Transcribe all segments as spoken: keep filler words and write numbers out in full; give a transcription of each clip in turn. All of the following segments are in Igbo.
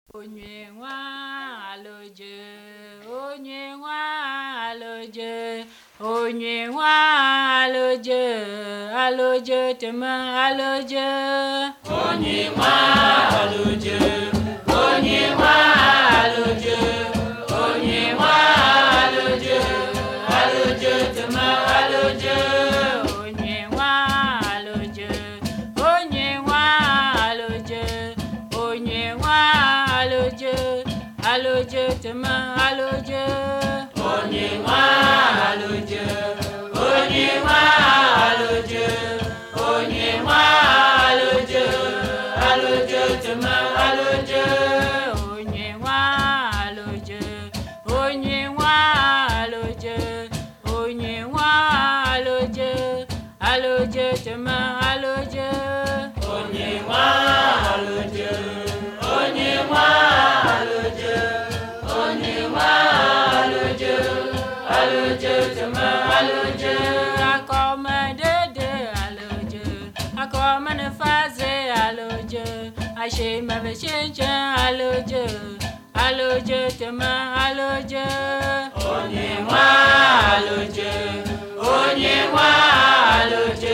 Onye nwa aloje, onye nwa aloje, onye nwa aloje, aloje tema aloje. Onye nwa aloje, onye nwa aloje, onye nwa aloje, aloje tema aloje. Onye nwa aloje, onye nwa aloje, onye nwa aloje, aloje tema aloje. Onye nwa aloje, onye nwa aloje, onye nwa aloje, aloje tema aloje. Onye nwa aloje, onye nwa aloje, onye nwa aloje, aloje tema aloje. Onye nwa aloje, onye nwa aloje, onye nwa aloje, aloje tema aloje. Akoma dede aloje, akoma nefaze aloje, ashe mabeshenche aloje, aloje tema aloje. Onye nwa aloje, onye nwa aloje,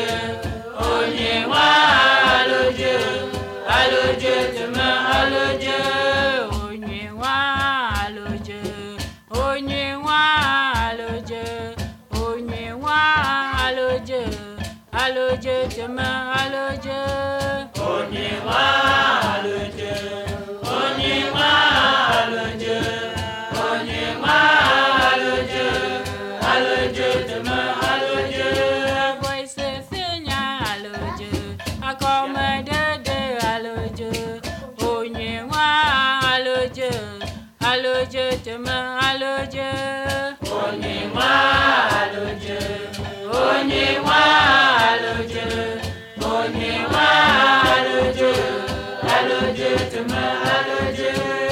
onye nwa aloje, aloje tema aloje. Onye nwa aloje, onye nwa aloje, onye nwa aloje, aloje tema aloje. Onye nwa aloje, onye nwa aloje, onye nwa aloje, aloje tema aloje. Boy se finya aloje, akoma dede aloje, onye nwa aloje, aloje tema aloje. Onye nwa aloje, onye nwa aloje, onye nwa aloje, aloje tema aloje.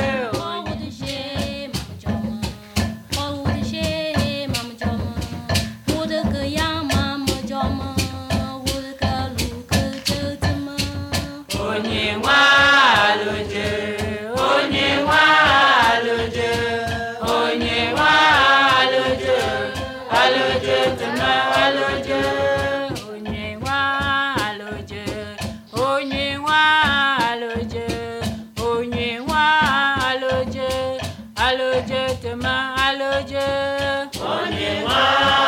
Onye nwa aloje, onye nwa aloje, onye nwa aloje, aloje tema aloje. Onye nwa aloje, onye nwa aloje, onye nwa aloje, aloje tema aloje. Onye nwa